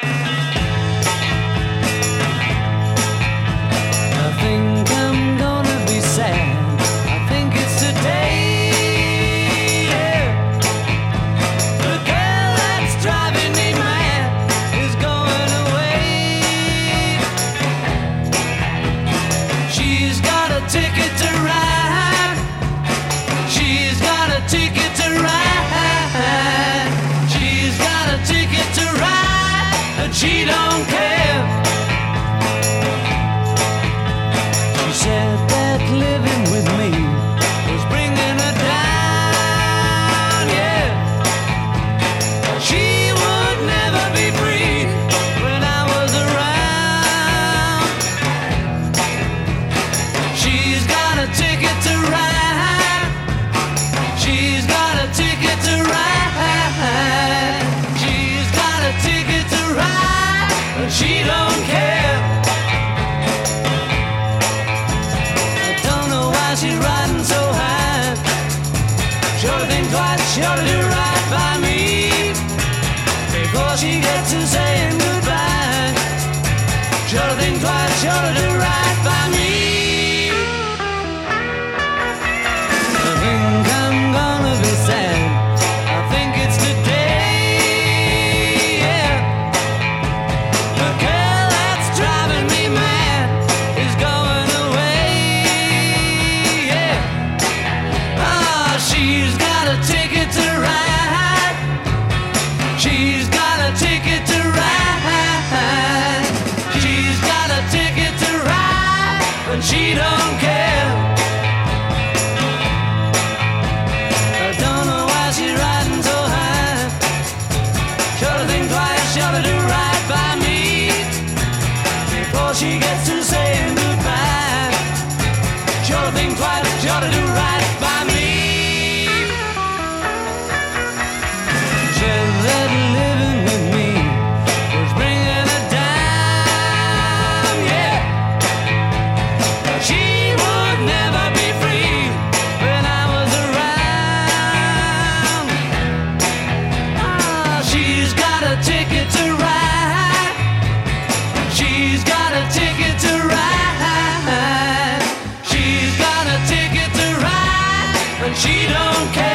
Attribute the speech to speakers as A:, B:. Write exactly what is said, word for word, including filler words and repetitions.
A: She don't care. She said that living with me was bringing her down, yeah. She would never be free when I was around. She's got a ticket to ride. She's got a ticket to ride. She's got a ticket to ride, but she don't care. I don't know why she's riding so high. Sure think twice, sure to do right by me before she gets to saying goodbye. Sure to think twice, sure to do right by me. I think I'm gonna be sad. I think it's today. She's got a ticket to ride. She's got a ticket to ride. She's got a ticket to ride, but she don't care. I don't know why she's riding so high. Sure to think twice, sure to do right by me before she gets to saying goodbye. Sure to think twice, sure to do right by me. That living with me was bringing her down, yeah. She would never be free when I was around. Ah, she's got a ticket to ride. She's got a ticket to ride. She's got a ticket to ride, but she don't care.